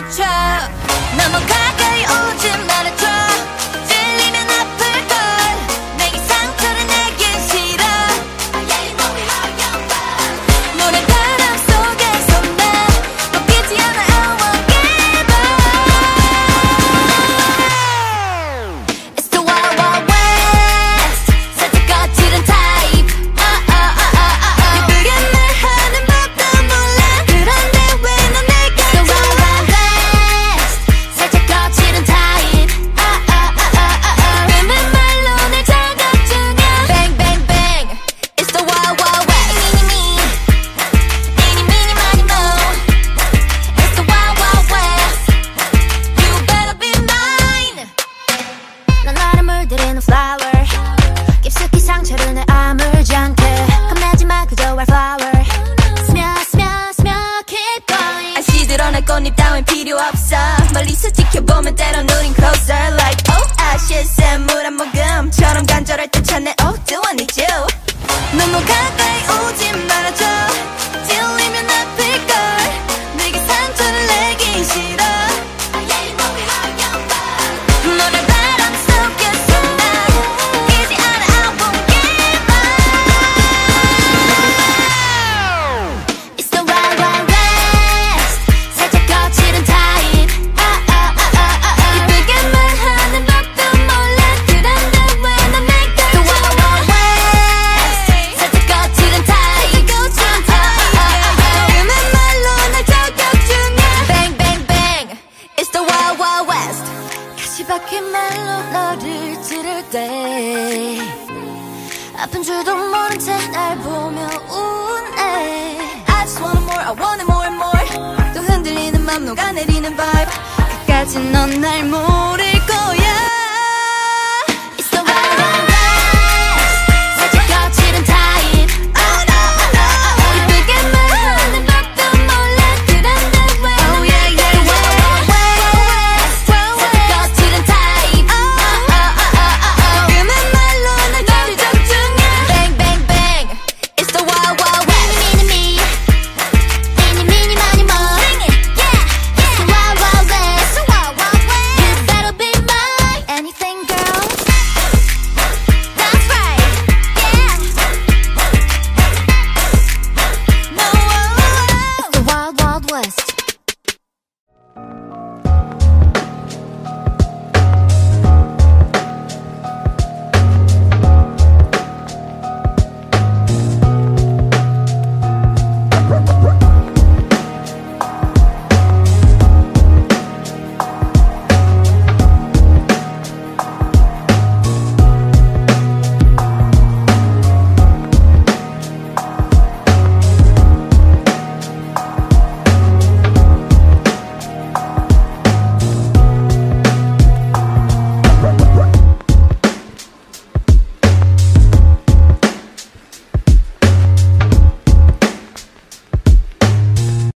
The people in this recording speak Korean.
미쳐 너무 가까이 오지 말아줘 찔리면 아플걸 내게 상처를 내긴 싫어 모래바람 속에서 나 꺾이지 않아 I won't give up It's the wild wild west 살짝 거칠은 타입 예쁘게 말하는 법도 몰라 그런데 왜 넌 내게 It's the wild wild west 살짝 거칠은 타입 내 말로 날 자극 중이야 Bang bang bang It's the wild wild west Eeny meeny miny moe It's the wild wild west You better be mine 난 나를 물들이는 flower 깊숙이 상처를 내 아물지 않게 겁내지 마 그저 wildflower 스며 keep going 안시 드러날 꽃잎 따윈 필요 없어 멀리서 지켜보면 때론 우린 closer like oh I should say 물 한 모금처럼 간절할 때 찾네 oh do I need you 너무 가까이 오지 말아줘 찔리면 아플걸 내게 상처를 내기 싫어 모래바람 속에서 나 꺾이지 않아 I won't give up It's the wild wild west 살짝 거칠은 타입 예쁘게 말하는 법도 몰라 그런데 왜 넌 내게 The wild wild west 살짝 거칠은 타입 내 말로 날 저격 중이야 Bang bang bang It's the wild wild west 가시박힌 말로 너를 찌를 때 아픈 줄도 모른 채 날 보며 우네 I just want more, I want it more and more 또 흔들리는 맘 녹아내리는 vibe 끝까지 넌 날 몰라